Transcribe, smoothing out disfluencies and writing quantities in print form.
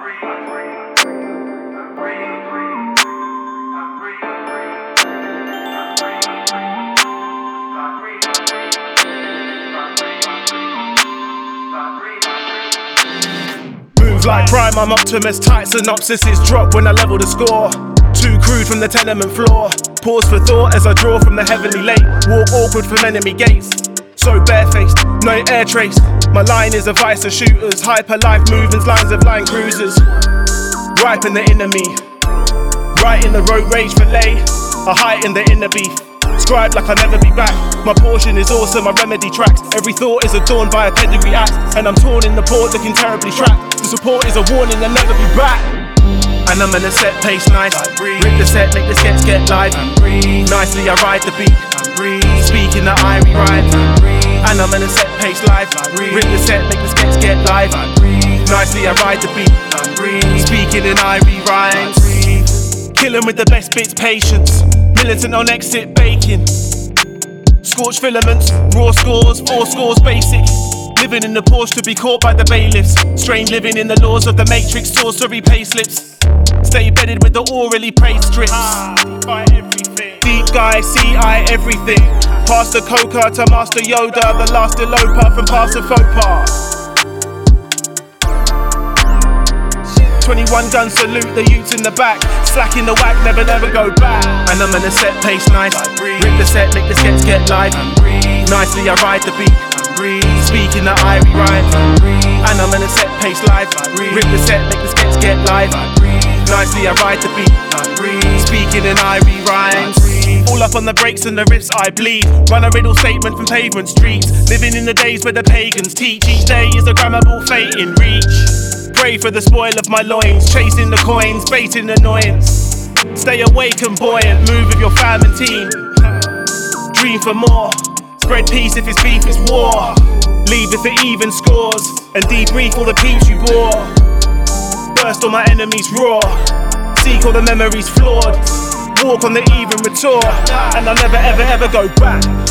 Move like Prime, I'm Optimus, tight synopsis is drop when I level the score. Too crude from the tenement floor. Pause for thought as I draw from the heavenly lake. Walk awkward from enemy gates. So barefaced, no air trace. My line is a vice of shooters. Hyper life movements, lines of line cruisers. Ripen the enemy. Right in the road rage fillet. I heighten the inner beef. Scribe like I'll never be back. My portion is awesome, my remedy tracks. Every thought is adorned by a pedigree axe. And I'm torn in the port looking terribly trapped. The support is a warning, I'll never be back. And I'm in a set pace, nice. Rip the set, make the sketch get live. Nicely I ride the beat. Speaking the Irie rhymes. And I'm in a set pace live. Rip the set, make the sketch get live. Nicely I ride the beat. Speaking in Irie rhymes. Killing with the best bits, patience. Militant on exit, baking. Scorched filaments, raw scores, 4 scores basic. Living in the Porsche to be caught by the bailiffs. Strange living in the laws of the matrix, sorcery payslips. Stay bedded with the orally praised strips. Deep guy, CI everything. Pastor Coca to Master Yoda, the last eloper from Pastor Faux Pas. 21 gun salute, the youths in the back. Slack in the whack, never go back. And I'm in a set pace, nice. Rip the set, make the sketch get live. Nicely I ride the beat. Speaking the Irie rhymes. And I'm in a set pace live. Rip the set, make the sketch get live. Nicely I ride the beat. Speaking in Irie rhymes. All up on the brakes and the riffs I bleed. Run a riddle statement from pavement streets. Living in the days where the pagans teach. Each day is a grammable fate in reach. Pray for the spoil of my loins. Chasing the coins, baiting annoyance. Stay awake and buoyant. Move with your fam and team. Dream for more. Spread peace if it's beef, it's war. Leave if it even scores. And debrief all the peeps you bore. Burst all my enemies raw. Seek all the memories flawed. Walk on the even retour. And I'll never ever go back.